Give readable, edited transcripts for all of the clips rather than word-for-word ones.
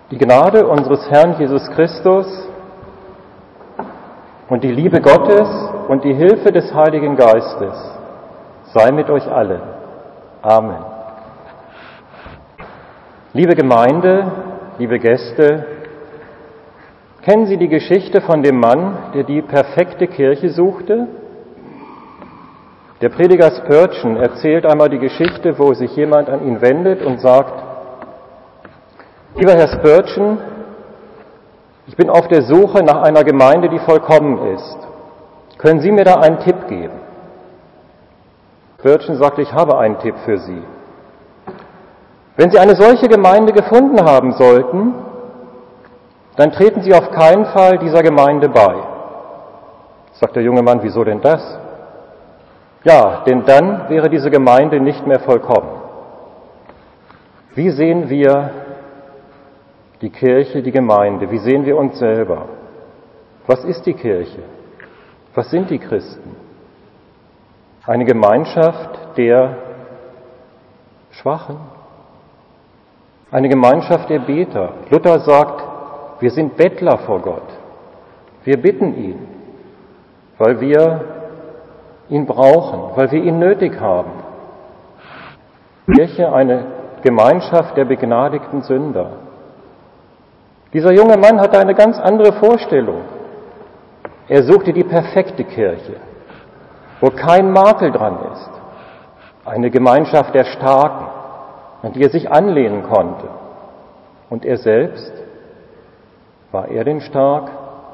Die Gnade unseres Herrn Jesus Christus und die Liebe Gottes und die Hilfe des Heiligen Geistes sei mit euch allen. Amen. Liebe Gemeinde, liebe Gäste, kennen Sie die Geschichte von dem Mann, der die perfekte Kirche suchte? Der Prediger Spurgeon erzählt einmal die Geschichte, wo sich jemand an ihn wendet und sagt: Lieber Herr Spurgeon, ich bin auf der Suche nach einer Gemeinde, die vollkommen ist. Können Sie mir da einen Tipp geben? Spurgeon sagt: Ich habe einen Tipp für Sie. Wenn Sie eine solche Gemeinde gefunden haben sollten, dann treten Sie auf keinen Fall dieser Gemeinde bei. Sagt der junge Mann: Wieso denn das? Ja, denn dann wäre diese Gemeinde nicht mehr vollkommen. Wie sehen wir die Kirche, die Gemeinde? Wie sehen wir uns selber? Was ist die Kirche? Was sind die Christen? Eine Gemeinschaft der Schwachen? Eine Gemeinschaft der Beter? Luther sagt, wir sind Bettler vor Gott. Wir bitten ihn, weil wir ihn brauchen, weil wir ihn nötig haben. Kirche, eine Gemeinschaft der begnadigten Sünder. Dieser junge Mann hatte eine ganz andere Vorstellung. Er suchte die perfekte Kirche, wo kein Makel dran ist. Eine Gemeinschaft der Starken, an die er sich anlehnen konnte. Und er selbst, war er denn stark?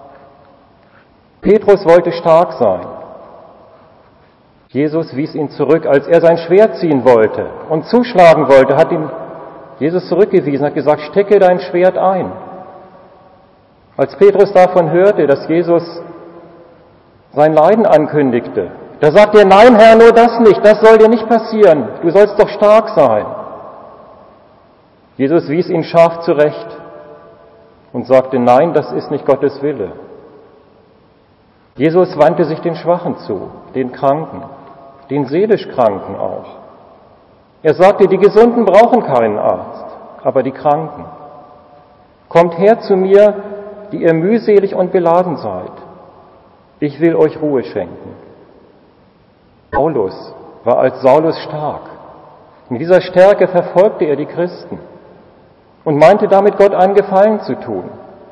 Petrus wollte stark sein. Jesus wies ihn zurück, als er sein Schwert ziehen wollte und zuschlagen wollte, hat ihn Jesus zurückgewiesen, hat gesagt: Stecke dein Schwert ein. Als Petrus davon hörte, dass Jesus sein Leiden ankündigte, da sagte er: Nein, Herr, nur das nicht, das soll dir nicht passieren, du sollst doch stark sein. Jesus wies ihn scharf zurecht und sagte: Nein, das ist nicht Gottes Wille. Jesus wandte sich den Schwachen zu, den Kranken, den seelisch Kranken auch. Er sagte: Die Gesunden brauchen keinen Arzt, aber die Kranken. Kommt her zu mir, die ihr mühselig und beladen seid. Ich will euch Ruhe schenken. Paulus war als Saulus stark. Mit dieser Stärke verfolgte er die Christen und meinte damit, Gott einen Gefallen zu tun.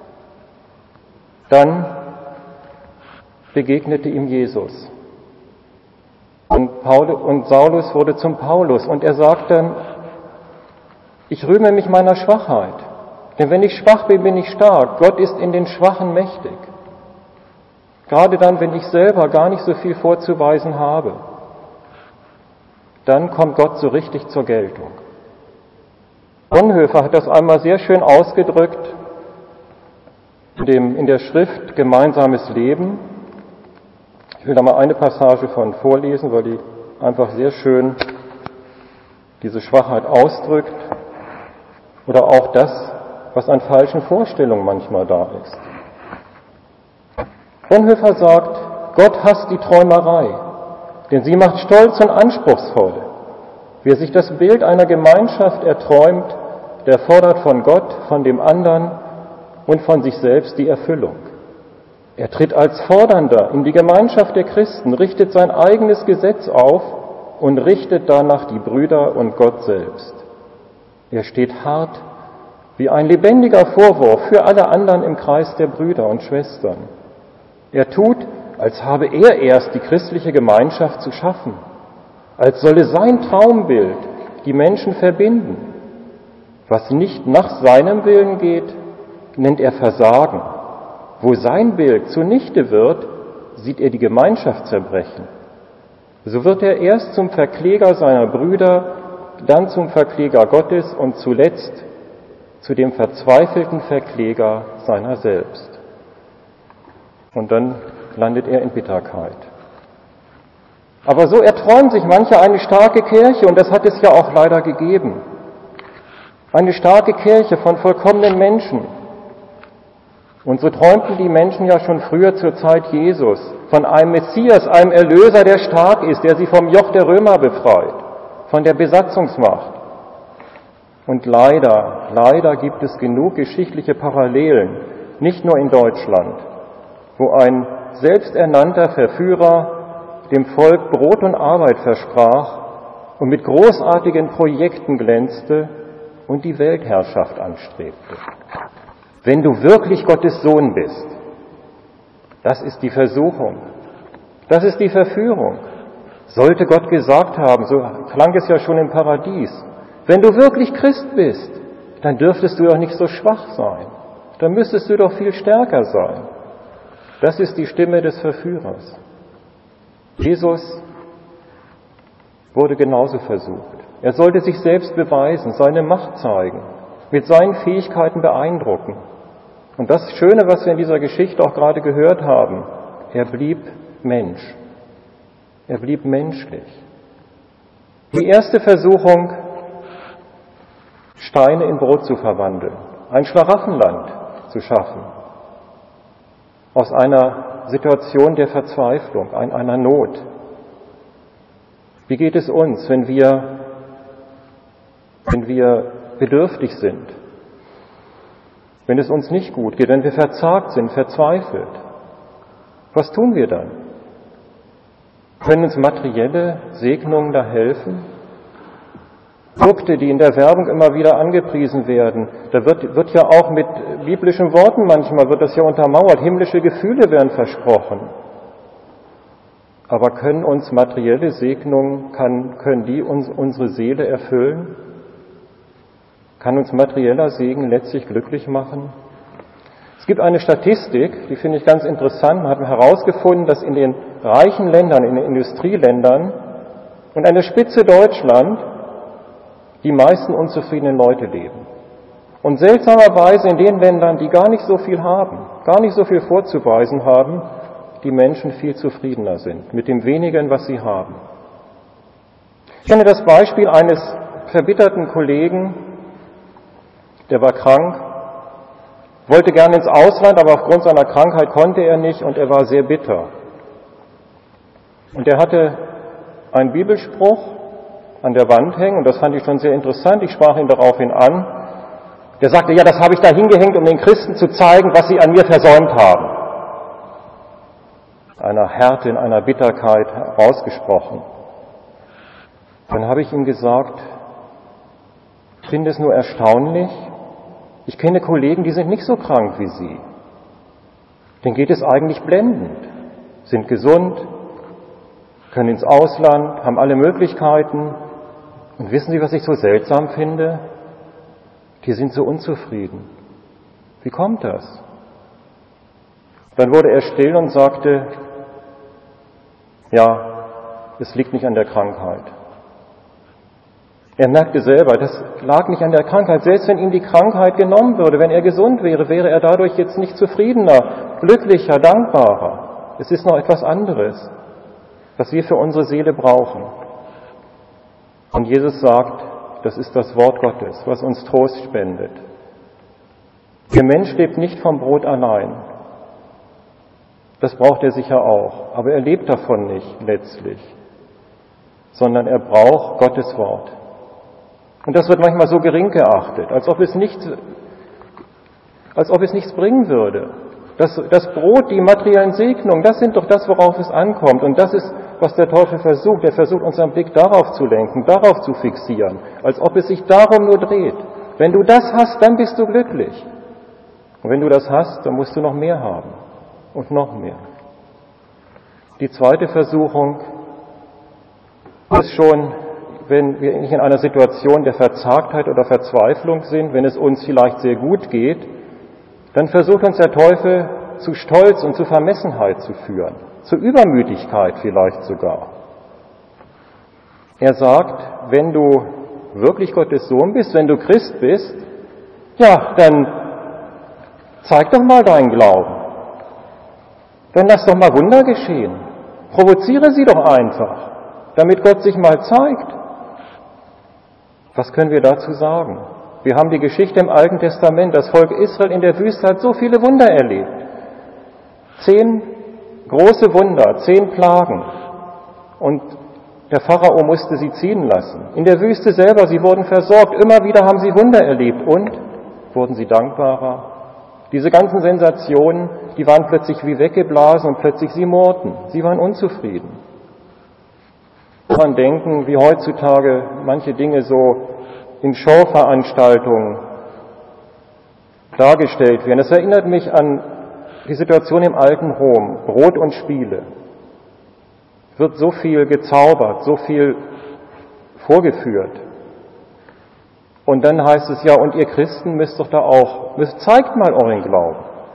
Dann begegnete ihm Jesus. Und Saulus wurde zum Paulus und er sagte: Ich rühme mich meiner Schwachheit. Denn wenn ich schwach bin, bin ich stark. Gott ist in den Schwachen mächtig. Gerade dann, wenn ich selber gar nicht so viel vorzuweisen habe, dann kommt Gott so richtig zur Geltung. Bonhoeffer hat das einmal sehr schön ausgedrückt in der Schrift Gemeinsames Leben. Ich will da mal eine Passage von vorlesen, weil die einfach sehr schön diese Schwachheit ausdrückt oder auch das, was an falschen Vorstellungen manchmal da ist. Bonhoeffer sagt: Gott hasst die Träumerei, denn sie macht stolz und anspruchsvoll. Wer sich das Bild einer Gemeinschaft erträumt, der fordert von Gott, von dem anderen und von sich selbst die Erfüllung. Er tritt als Fordernder in die Gemeinschaft der Christen, richtet sein eigenes Gesetz auf und richtet danach die Brüder und Gott selbst. Er steht hart wie ein lebendiger Vorwurf für alle anderen im Kreis der Brüder und Schwestern. Er tut, als habe er erst die christliche Gemeinschaft zu schaffen, als solle sein Traumbild die Menschen verbinden. Was nicht nach seinem Willen geht, nennt er Versagen. Wo sein Bild zunichte wird, sieht er die Gemeinschaft zerbrechen. So wird er erst zum Verkläger seiner Brüder, dann zum Verkläger Gottes und zuletzt zu dem verzweifelten Verkläger seiner selbst. Und dann landet er in Bitterkeit. Aber so erträumt sich mancher eine starke Kirche, und das hat es ja auch leider gegeben. Eine starke Kirche von vollkommenen Menschen. Und so träumten die Menschen ja schon früher zur Zeit Jesus von einem Messias, einem Erlöser, der stark ist, der sie vom Joch der Römer befreit, von der Besatzungsmacht. Und leider gibt es genug geschichtliche Parallelen, nicht nur in Deutschland, wo ein selbsternannter Verführer dem Volk Brot und Arbeit versprach und mit großartigen Projekten glänzte und die Weltherrschaft anstrebte. Wenn du wirklich Gottes Sohn bist, das ist die Versuchung, das ist die Verführung. Sollte Gott gesagt haben, so klang es ja schon im Paradies, wenn du wirklich Christ bist, dann dürftest du doch nicht so schwach sein, dann müsstest du doch viel stärker sein. Das ist die Stimme des Verführers. Jesus wurde genauso versucht. Er sollte sich selbst beweisen, seine Macht zeigen, mit seinen Fähigkeiten beeindrucken. Und das Schöne, was wir in dieser Geschichte auch gerade gehört haben, er blieb Mensch. Er blieb menschlich. Die erste Versuchung, Steine in Brot zu verwandeln, ein Schlaraffenland zu schaffen, aus einer Situation der Verzweiflung, einer Not. Wie geht es uns, wenn wir bedürftig sind, wenn es uns nicht gut geht, wenn wir verzagt sind, verzweifelt? Was tun wir dann? Können uns materielle Segnungen da helfen? Produkte, die in der Werbung immer wieder angepriesen werden, da wird ja auch mit biblischen Worten manchmal, wird das ja untermauert, himmlische Gefühle werden versprochen. Aber können uns materielle Segnungen, können die unsere Seele erfüllen? Kann uns materieller Segen letztlich glücklich machen? Es gibt eine Statistik, die finde ich ganz interessant. Man hat herausgefunden, dass in den reichen Ländern, in den Industrieländern und an der Spitze Deutschland die meisten unzufriedenen Leute leben. Und seltsamerweise in den Ländern, die gar nicht so viel haben, gar nicht so viel vorzuweisen haben, die Menschen viel zufriedener sind mit dem wenigen, was sie haben. Ich kenne das Beispiel eines verbitterten Kollegen, der war krank, wollte gerne ins Ausland, aber aufgrund seiner Krankheit konnte er nicht und er war sehr bitter. Und er hatte einen Bibelspruch an der Wand hängen und das fand ich schon sehr interessant. Ich sprach ihn daraufhin an. Der sagte, ja, das habe ich da hingehängt, um den Christen zu zeigen, was sie an mir versäumt haben. Einer Härte, in einer Bitterkeit herausgesprochen. Dann habe ich ihm gesagt, ich finde es nur erstaunlich, ich kenne Kollegen, die sind nicht so krank wie Sie. Denen geht es eigentlich blendend, sind gesund, können ins Ausland, haben alle Möglichkeiten. Und wissen Sie, was ich so seltsam finde? Die sind so unzufrieden. Wie kommt das? Dann wurde er still und sagte, ja, es liegt nicht an der Krankheit. Er merkte selber, das lag nicht an der Krankheit. Selbst wenn ihm die Krankheit genommen würde, wenn er gesund wäre, wäre er dadurch jetzt nicht zufriedener, glücklicher, dankbarer. Es ist noch etwas anderes, was wir für unsere Seele brauchen. Und Jesus sagt, das ist das Wort Gottes, was uns Trost spendet. Der Mensch lebt nicht vom Brot allein. Das braucht er sicher auch, aber er lebt davon nicht letztlich, sondern er braucht Gottes Wort. Und das wird manchmal so gering geachtet, als ob es nichts bringen würde. Das Brot, die materiellen Segnungen, das sind doch das, worauf es ankommt. Und das ist, was der Teufel versucht. Er versucht, unseren Blick darauf zu lenken, darauf zu fixieren, als ob es sich darum nur dreht. Wenn du das hast, dann bist du glücklich. Und wenn du das hast, dann musst du noch mehr haben. Und noch mehr. Die zweite Versuchung ist schon, wenn wir nicht in einer Situation der Verzagtheit oder Verzweiflung sind, wenn es uns vielleicht sehr gut geht, dann versucht uns der Teufel zu Stolz und zu Vermessenheit zu führen, zu Übermütigkeit vielleicht sogar. Er sagt, wenn du wirklich Gottes Sohn bist, wenn du Christ bist, ja, dann zeig doch mal deinen Glauben. Dann lass doch mal Wunder geschehen. Provoziere sie doch einfach, damit Gott sich mal zeigt. Was können wir dazu sagen? Wir haben die Geschichte im Alten Testament. Das Volk Israel in der Wüste hat so viele Wunder erlebt. 10 große Wunder, 10 Plagen. Und Der Pharao musste sie ziehen lassen. In der Wüste selber, sie wurden versorgt. Immer wieder haben sie Wunder erlebt. Und wurden sie dankbarer? Diese ganzen Sensationen, die waren plötzlich wie weggeblasen und plötzlich sie murrten. Sie waren unzufrieden. Daran denken, wie heutzutage manche Dinge so in Showveranstaltungen dargestellt werden. Das erinnert mich an die Situation im alten Rom, Brot und Spiele. Es wird so viel gezaubert, so viel vorgeführt. Und dann heißt es ja, und ihr Christen müsst doch da auch, zeigt mal euren Glauben.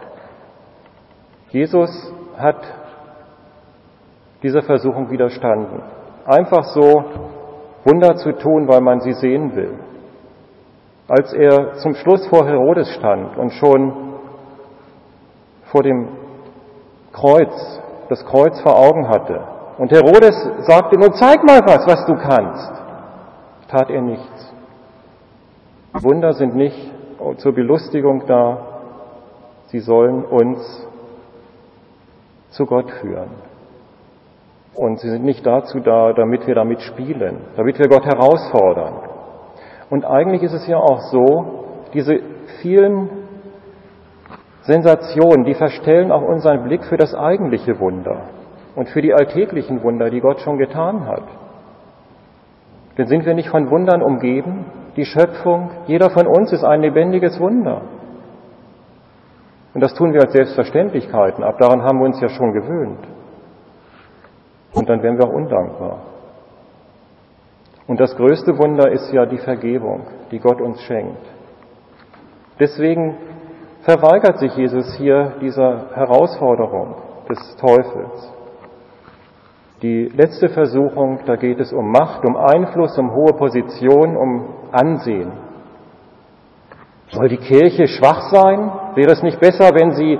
Jesus hat dieser Versuchung widerstanden. Einfach so Wunder zu tun, weil man sie sehen will. Als er zum Schluss vor Herodes stand und schon vor dem Kreuz, das Kreuz vor Augen hatte, und Herodes sagte, nun zeig mal was du kannst, tat er nichts. Wunder sind nicht zur Belustigung da, sie sollen uns zu Gott führen. Und sie sind nicht dazu da, damit wir damit spielen, damit wir Gott herausfordern. Und eigentlich ist es ja auch so, diese vielen Sensationen, die verstellen auch unseren Blick für das eigentliche Wunder und für die alltäglichen Wunder, die Gott schon getan hat. Denn sind wir nicht von Wundern umgeben? Die Schöpfung, jeder von uns ist ein lebendiges Wunder. Und das tun wir als Selbstverständlichkeiten ab, daran haben wir uns ja schon gewöhnt. Und dann werden wir auch undankbar. Und das größte Wunder ist ja die Vergebung, die Gott uns schenkt. Deswegen verweigert sich Jesus hier dieser Herausforderung des Teufels. Die letzte Versuchung, da geht es um Macht, um Einfluss, um hohe Position, um Ansehen. Soll die Kirche schwach sein? Wäre es nicht besser, wenn sie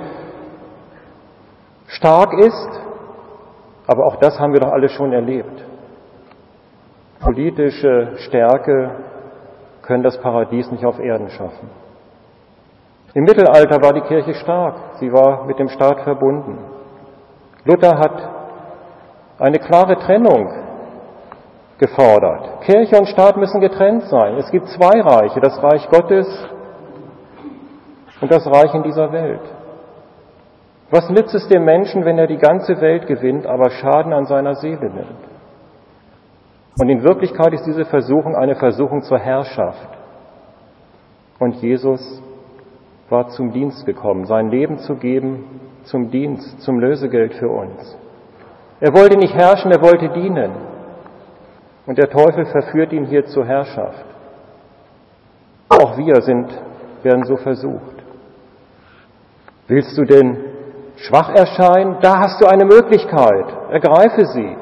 stark ist? Aber auch das haben wir doch alle schon erlebt. Politische Stärke können das Paradies nicht auf Erden schaffen. Im Mittelalter war die Kirche stark, sie war mit dem Staat verbunden. Luther hat eine klare Trennung gefordert. Kirche und Staat müssen getrennt sein. Es gibt zwei Reiche, das Reich Gottes und das Reich in dieser Welt. Was nützt es dem Menschen, wenn er die ganze Welt gewinnt, aber Schaden an seiner Seele nimmt? Und in Wirklichkeit ist diese Versuchung eine Versuchung zur Herrschaft. Und Jesus war zum Dienst gekommen, sein Leben zu geben, zum Dienst, zum Lösegeld für uns. Er wollte nicht herrschen, er wollte dienen. Und der Teufel verführt ihn hier zur Herrschaft. Auch wir werden so versucht. Willst du denn schwach erscheinen? Da hast du eine Möglichkeit. Ergreife sie.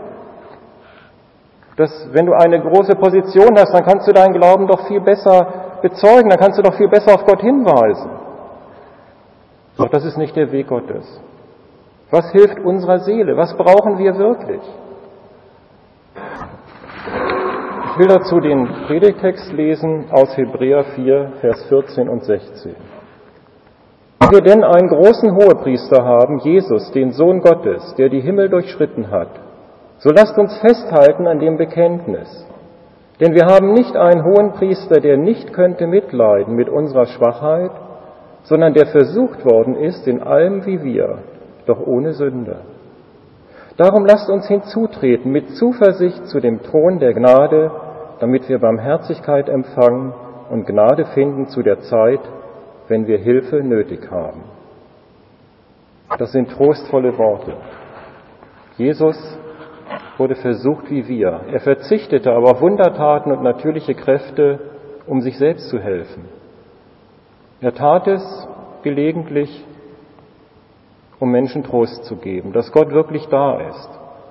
Wenn du eine große Position hast, dann kannst du deinen Glauben doch viel besser bezeugen, dann kannst du doch viel besser auf Gott hinweisen. Doch das ist nicht der Weg Gottes. Was hilft unserer Seele? Was brauchen wir wirklich? Ich will dazu den Predigtext lesen aus Hebräer 4, Vers 14 und 16. Wenn wir denn einen großen Hohepriester haben, Jesus, den Sohn Gottes, der die Himmel durchschritten hat, so lasst uns festhalten an dem Bekenntnis. Denn wir haben nicht einen Hohenpriester, der nicht könnte mitleiden mit unserer Schwachheit, sondern der versucht worden ist in allem wie wir, doch ohne Sünde. Darum lasst uns hinzutreten mit Zuversicht zu dem Thron der Gnade, damit wir Barmherzigkeit empfangen und Gnade finden zu der Zeit, wenn wir Hilfe nötig haben. Das sind trostvolle Worte. Jesus wurde versucht wie wir. Er verzichtete aber auf Wundertaten und natürliche Kräfte, um sich selbst zu helfen. Er tat es gelegentlich, um Menschen Trost zu geben, dass Gott wirklich da ist.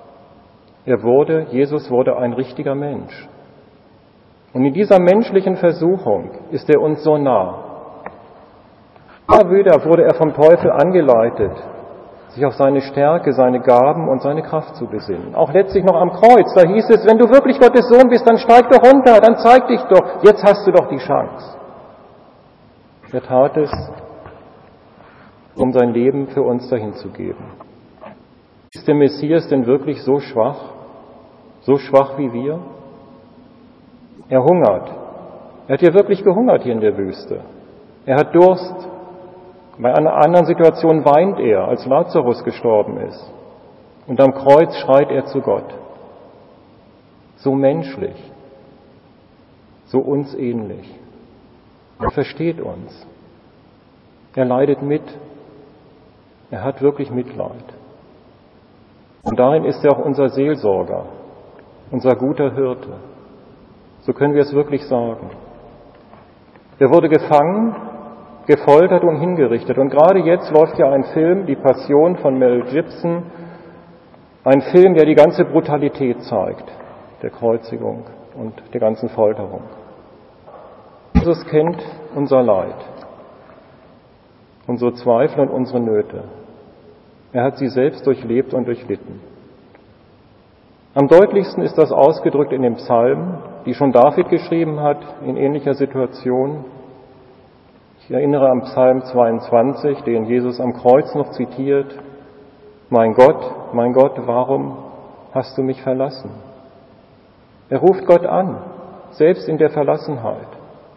Jesus wurde ein richtiger Mensch. Und in dieser menschlichen Versuchung ist er uns so nah. Immer wieder wurde er vom Teufel angeleitet, sich auf seine Stärke, seine Gaben und seine Kraft zu besinnen. Auch letztlich noch am Kreuz, da hieß es, wenn du wirklich Gottes Sohn bist, dann steig doch runter, dann zeig dich doch, jetzt hast du doch die Chance. Er tat es, um sein Leben für uns dahinzugeben. Ist der Messias denn wirklich so schwach, so schwach wie wir? Er hungert. Er hat ja wirklich gehungert hier in der Wüste. Er hat Durst. Bei einer anderen Situation weint er, als Lazarus gestorben ist. Und am Kreuz schreit er zu Gott. So menschlich, so uns ähnlich. Er versteht uns. Er leidet mit. Er hat wirklich Mitleid. Und darin ist er auch unser Seelsorger, unser guter Hirte. So können wir es wirklich sagen. Er wurde gefangen, gefoltert und hingerichtet. Und gerade jetzt läuft ja ein Film, Die Passion von Mel Gibson, ein Film, der die ganze Brutalität zeigt, der Kreuzigung und der ganzen Folterung. Jesus kennt unser Leid, unsere Zweifel und unsere Nöte. Er hat sie selbst durchlebt und durchlitten. Am deutlichsten ist das ausgedrückt in dem Psalm, die schon David geschrieben hat, in ähnlicher Situation. Ich erinnere an Psalm 22, den Jesus am Kreuz noch zitiert. Mein Gott, warum hast du mich verlassen? Er ruft Gott an, selbst in der Verlassenheit.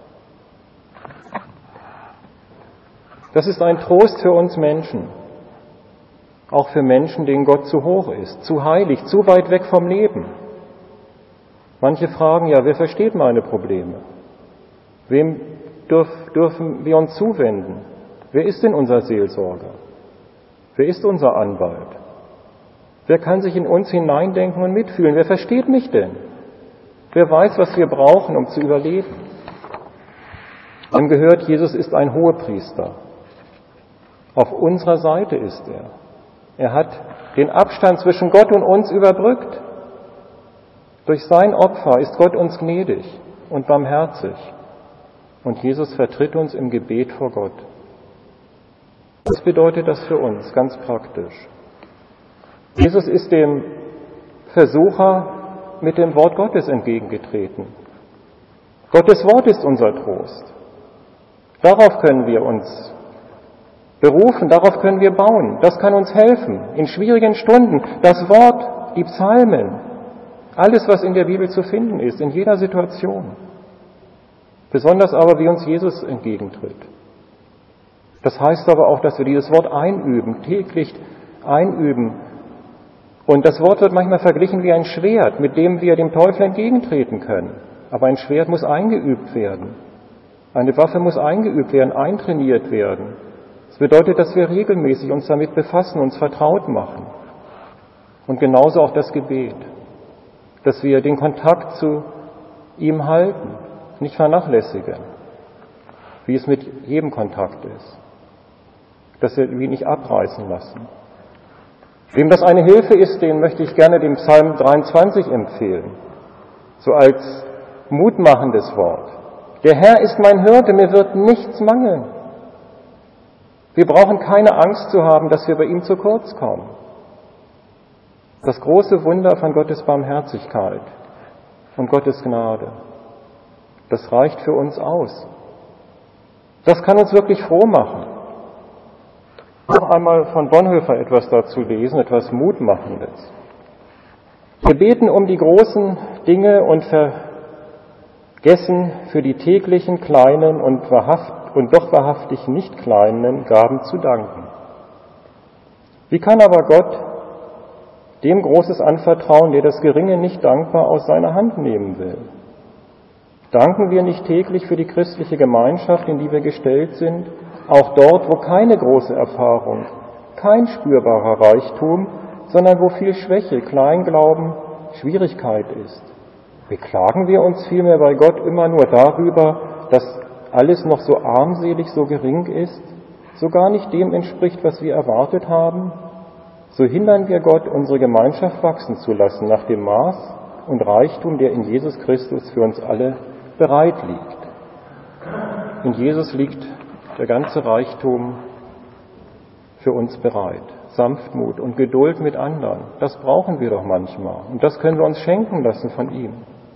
Das ist ein Trost für uns Menschen, auch für Menschen, denen Gott zu hoch ist, zu heilig, zu weit weg vom Leben. Manche fragen ja, wer versteht meine Probleme? Wem dürfen wir uns zuwenden? Wer ist denn unser Seelsorger? Wer ist unser Anwalt? Wer kann sich in uns hineindenken und mitfühlen? Wer versteht mich denn? Wer weiß, was wir brauchen, um zu überleben? Wir haben gehört, Jesus ist ein Hohepriester. Auf unserer Seite ist er. Er hat den Abstand zwischen Gott und uns überbrückt. Durch sein Opfer ist Gott uns gnädig und barmherzig. Und Jesus vertritt uns im Gebet vor Gott. Was bedeutet das für uns ganz praktisch? Jesus ist dem Versucher mit dem Wort Gottes entgegengetreten. Gottes Wort ist unser Trost. Darauf können wir uns berufen, darauf können wir bauen. Das kann uns helfen in schwierigen Stunden. Das Wort, die Psalmen, alles, was in der Bibel zu finden ist, in jeder Situation. Besonders aber, wie uns Jesus entgegentritt. Das heißt aber auch, dass wir dieses Wort einüben, täglich einüben. Und das Wort wird manchmal verglichen wie ein Schwert, mit dem wir dem Teufel entgegentreten können. Aber ein Schwert muss eingeübt werden. Eine Waffe muss eingeübt werden, eintrainiert werden. Das bedeutet, dass wir regelmäßig uns damit befassen, uns vertraut machen. Und genauso auch das Gebet. Dass wir den Kontakt zu ihm halten, nicht vernachlässigen, wie es mit jedem Kontakt ist. Dass wir ihn nicht abreißen lassen. Wem das eine Hilfe ist, den möchte ich gerne dem Psalm 23 empfehlen. So als mutmachendes Wort. Der Herr ist mein Hirte, mir wird nichts mangeln. Wir brauchen keine Angst zu haben, dass wir bei ihm zu kurz kommen. Das große Wunder von Gottes Barmherzigkeit und Gottes Gnade, das reicht für uns aus. Das kann uns wirklich froh machen. Noch einmal von Bonhoeffer etwas dazu lesen, etwas Mutmachendes. Wir beten um die großen Dinge und vergessen für die täglichen kleinen und doch wahrhaftig nicht kleinen Gaben zu danken. Wie kann aber Gott dem Großes anvertrauen, der das Geringe nicht dankbar aus seiner Hand nehmen will? Danken wir nicht täglich für die christliche Gemeinschaft, in die wir gestellt sind, auch dort, wo keine große Erfahrung, kein spürbarer Reichtum, sondern wo viel Schwäche, Kleinglauben, Schwierigkeit ist? Beklagen wir uns vielmehr bei Gott immer nur darüber, dass alles noch so armselig, so gering ist, so gar nicht dem entspricht, was wir erwartet haben? So hindern wir Gott, unsere Gemeinschaft wachsen zu lassen nach dem Maß und Reichtum, der in Jesus Christus für uns alle bereit liegt. In Jesus liegt der ganze Reichtum für uns bereit. Sanftmut und Geduld mit anderen, das brauchen wir doch manchmal. Und das können wir uns schenken lassen von ihm.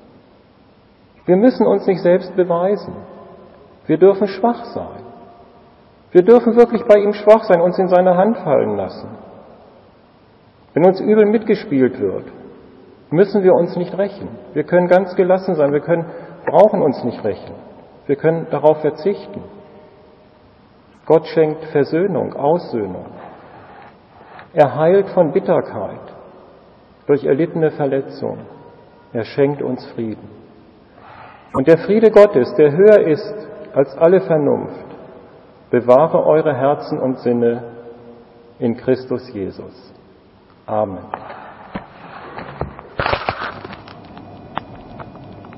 Wir müssen uns nicht selbst beweisen. Wir dürfen schwach sein. Wir dürfen wirklich bei ihm schwach sein, uns in seine Hand fallen lassen. Wenn uns übel mitgespielt wird, müssen wir uns nicht rächen. Wir können ganz gelassen sein, wir brauchen uns nicht rächen. Wir können darauf verzichten. Gott schenkt Versöhnung, Aussöhnung. Er heilt von Bitterkeit durch erlittene Verletzung. Er schenkt uns Frieden. Und der Friede Gottes, der höher ist als alle Vernunft, bewahre eure Herzen und Sinne in Christus Jesus. Amen.